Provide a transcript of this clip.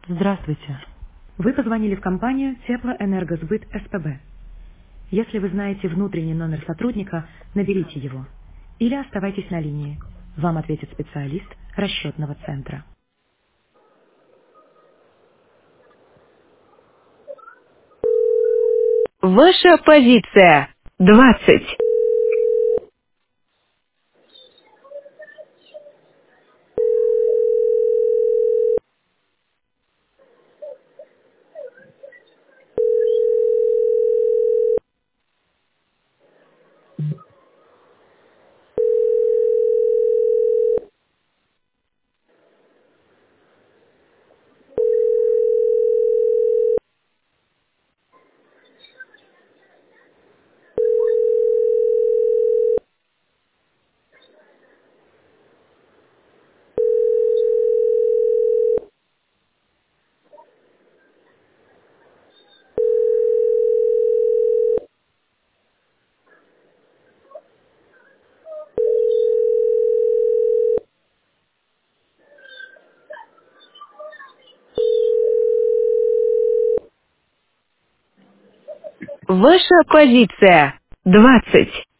Здравствуйте. Вы позвонили в компанию Теплоэнергосбыт СПБ. Если вы знаете внутренний номер сотрудника, наберите его. Или оставайтесь на линии. Вам ответит специалист расчетного центра. Ваша позиция 20. Ваша позиция 20.